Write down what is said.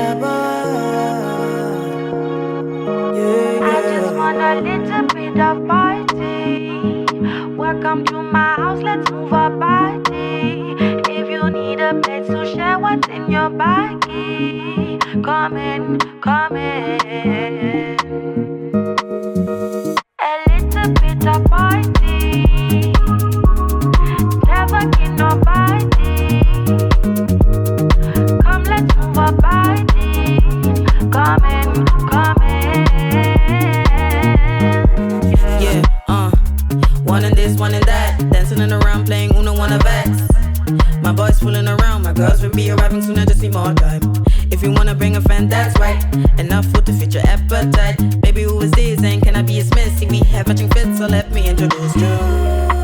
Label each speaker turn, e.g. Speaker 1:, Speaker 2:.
Speaker 1: I just want a little bit of party. Welcome to my house, let's move our body. If you need a place to share what's in your baggie, come in, come in. A little bit of party, never get nobody. Come, let's move our body. Come in, come in.
Speaker 2: Yeah, one in this, one in that. Dancing in around, playing Uno, wanna vex. My boys fooling around, my girls will be arriving soon, I just need more time. If you wanna bring a friend, that's right. Enough food to fit your appetite. Baby, who is this and can I be his miss? See, we have matching fits, so let me introduce you.